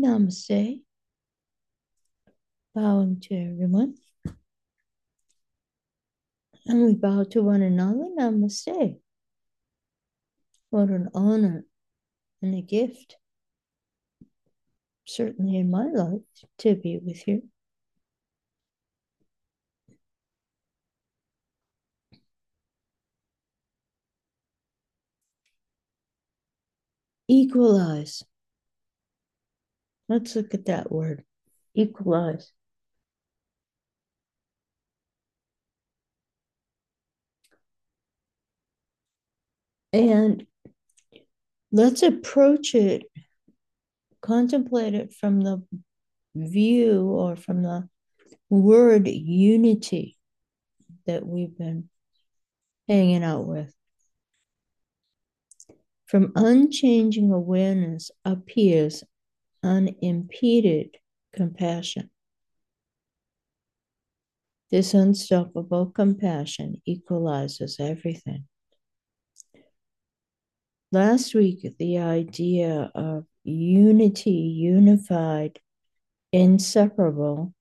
Namaste. Bowing to everyone. And we bow to one another. Namaste. What an honor and a gift, certainly in my life, to be with you. Equalize. Let's look at that word. Equalize. And let's approach it, contemplate it from the view or from the word unity that we've been hanging out with. From unchanging awareness appears unimpeded compassion. This unstoppable compassion equalizes everything. Last week, the idea of unity, unified, inseparable,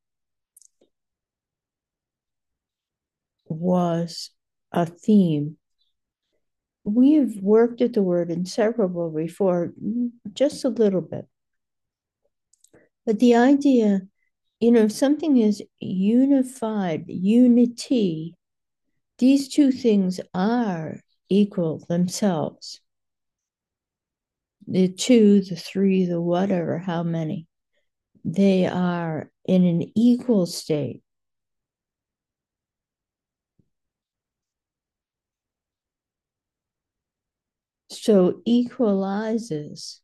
was a theme. We've worked at the word inseparable before, just a little bit. But the idea, if something is unified, unity, these two things are equal themselves. The two, the three, the whatever, how many, they are in an equal state. So equalizes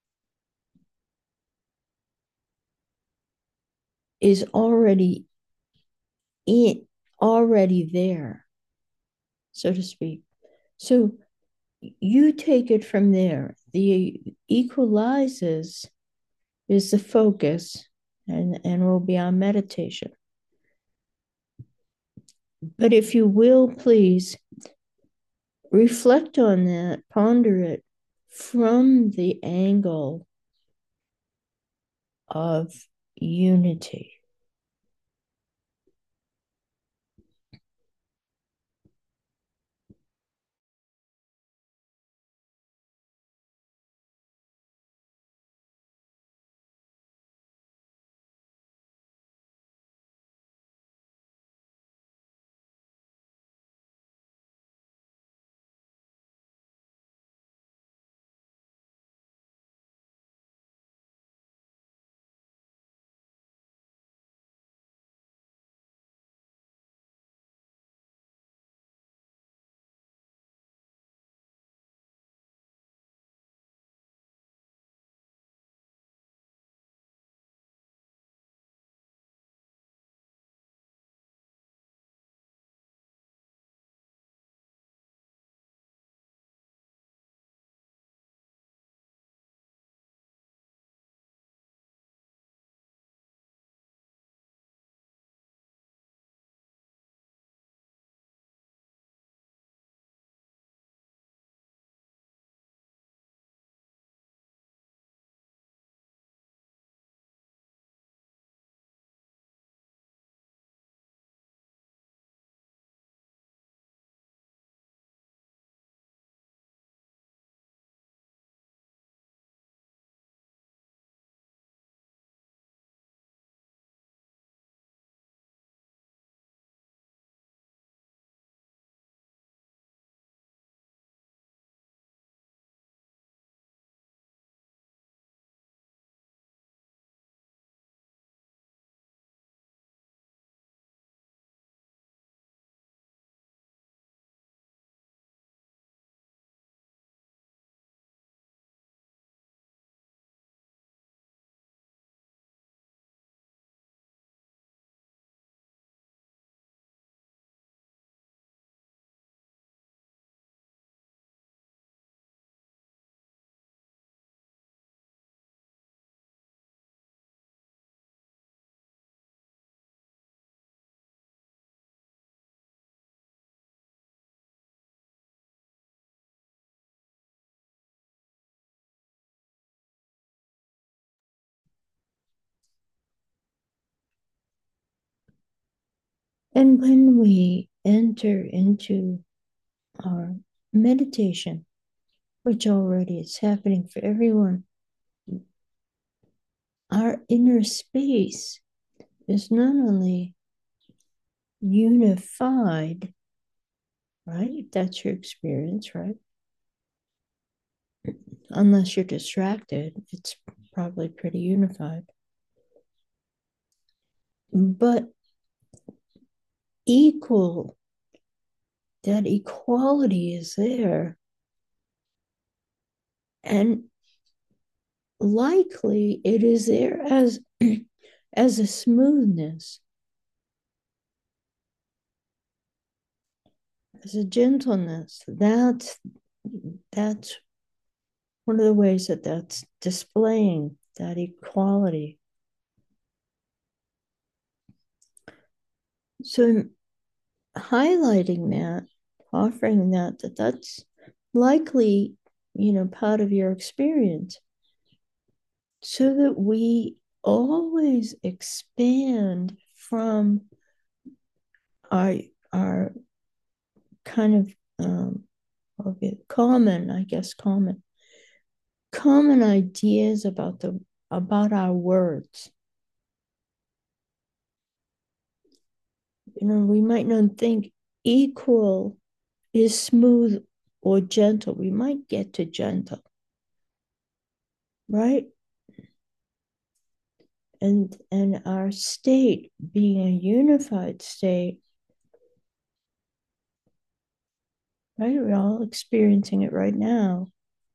is already there, so to speak. So you take it from there. The equalizes is the focus and will be on meditation. But if you will, please reflect on that, ponder it from the angle of unity. And when we enter into our meditation, which already is happening for everyone, our inner space is not only unified, right? That's your experience, right? Unless you're distracted, it's probably pretty unified. But equal, that equality is there. And likely it is there as as a smoothness, as a gentleness. That's one of the ways that that's displaying that equality. So highlighting that, offering that's likely, part of your experience, so that we always expand from our our kind of common, I guess, common ideas about our words. We might not think equal is smooth or gentle. We might get to gentle, right? And our state being a unified state, right? We're all experiencing it right now.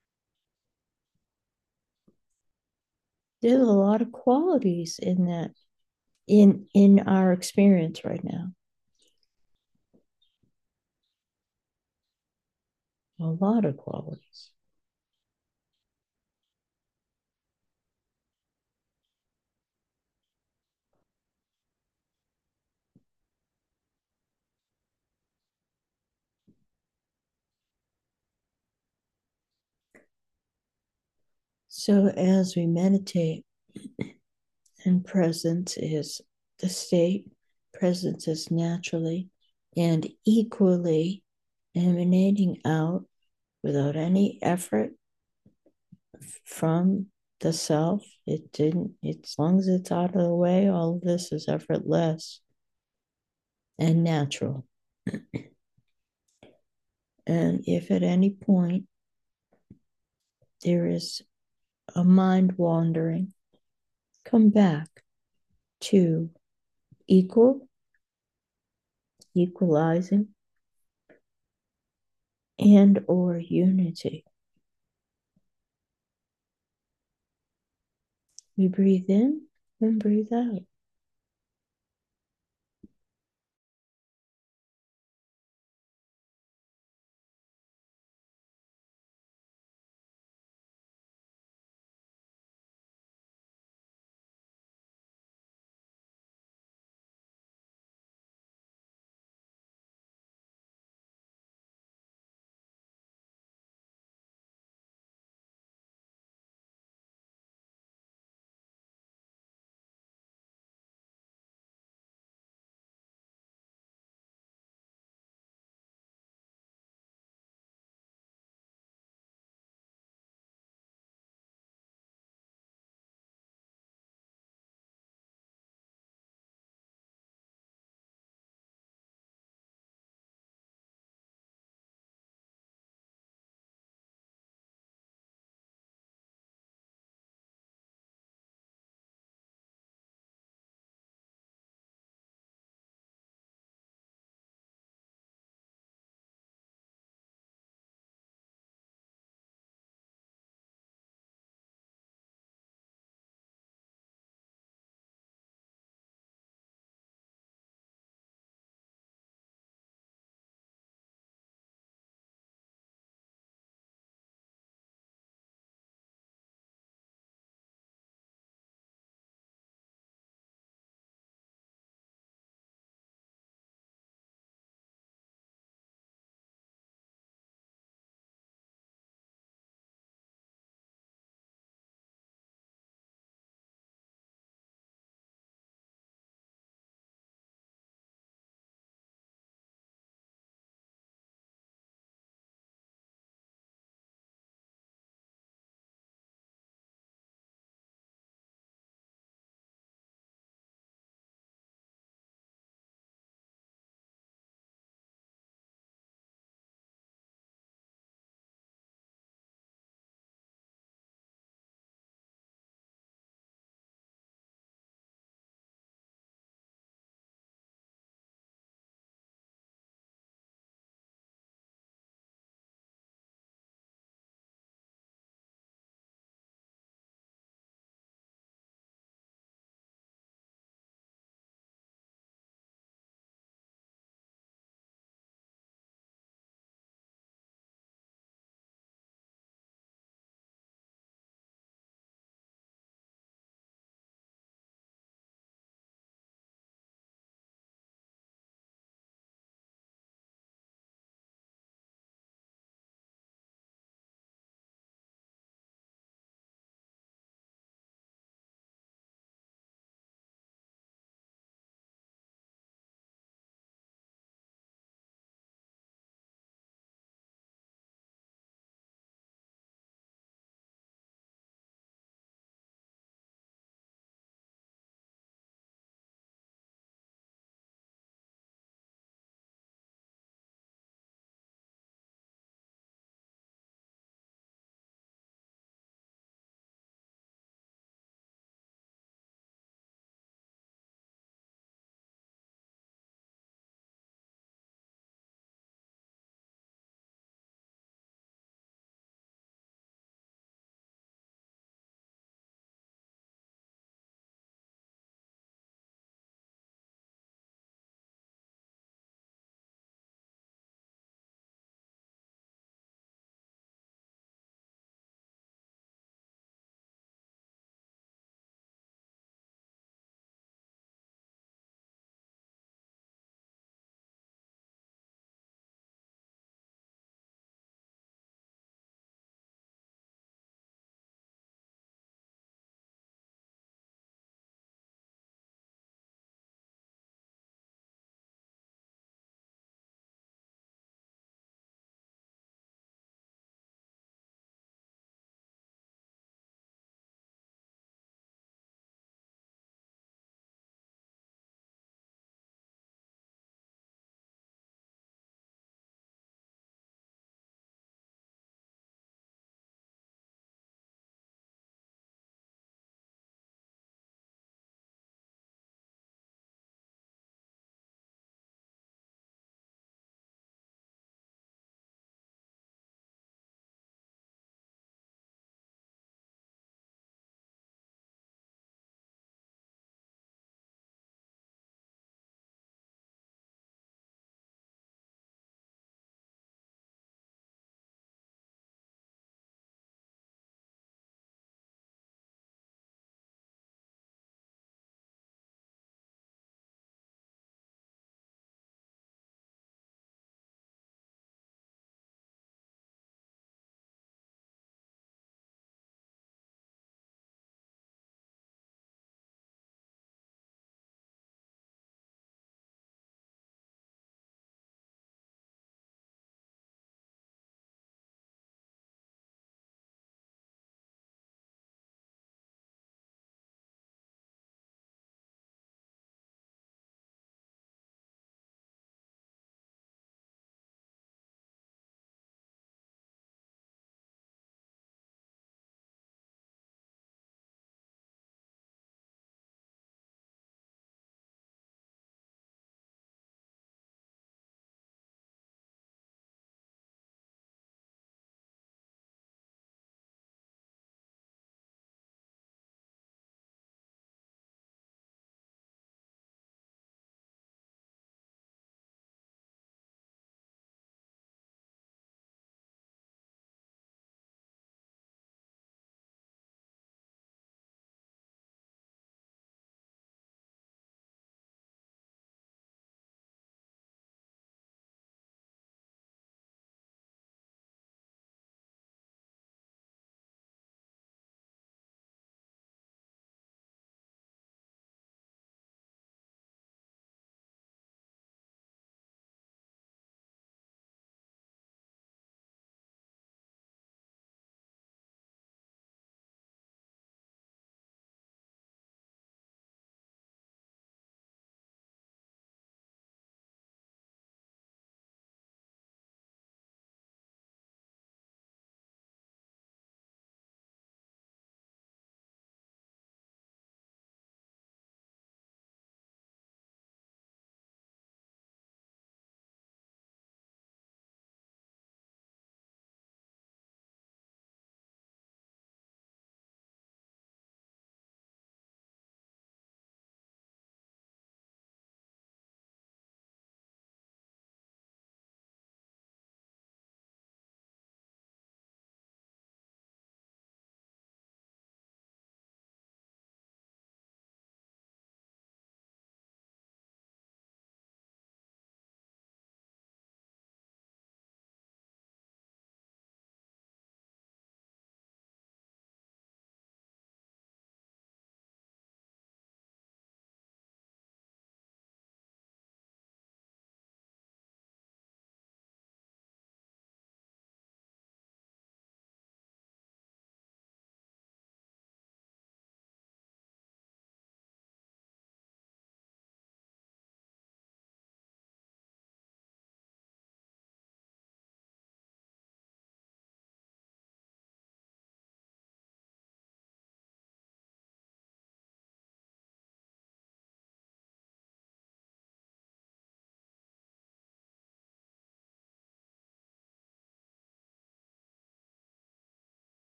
There's a lot of qualities in that, in our experience right now. A lot of qualities. So as we meditate, and presence is the state, presence is naturally and equally emanating out without any effort from the self. It didn't, as long as it's out of the way, all of this is effortless and natural. And if at any point there is a mind wandering, come back to equal, equalizing, and or unity. We breathe in and breathe out.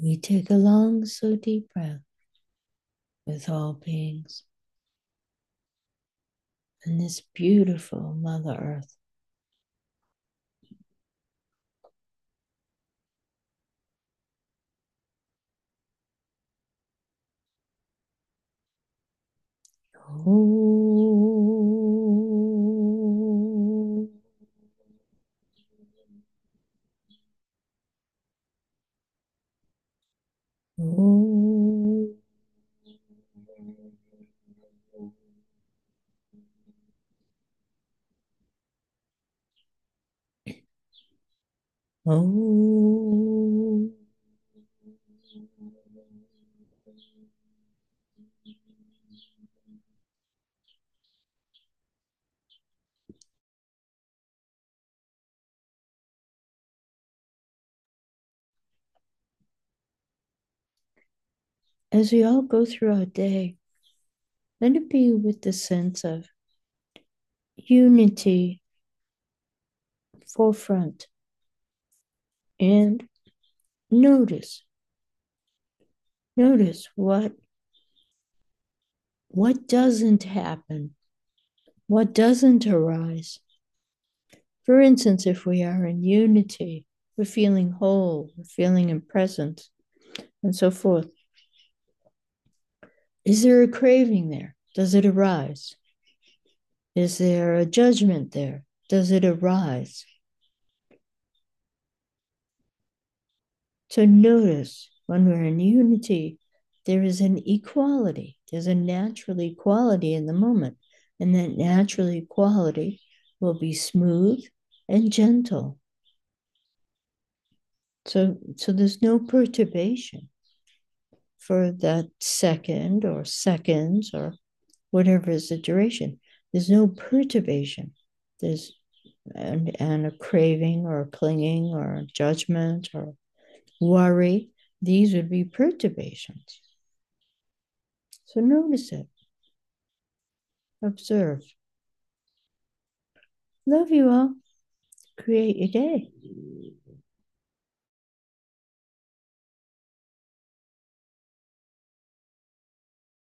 We take a long, slow, deep breath with all beings and this beautiful Mother Earth. Oh. Oh. Oh. As we all go through our day, let it be with the sense of unity forefront, and notice what doesn't happen, what doesn't arise. For instance, if we are in unity, we're feeling whole, we're feeling in presence, and so forth. Is there a craving there? Does it arise? Is there a judgment there? Does it arise? So notice when we're in unity, there is an equality. There's a natural equality in the moment. And that natural equality will be smooth and gentle. So there's no perturbation for that second or seconds or whatever is the duration. There's no perturbation. There's and a craving or a clinging or a judgment or worry. These would be perturbations. So notice it. Observe. Love you all. Create your day.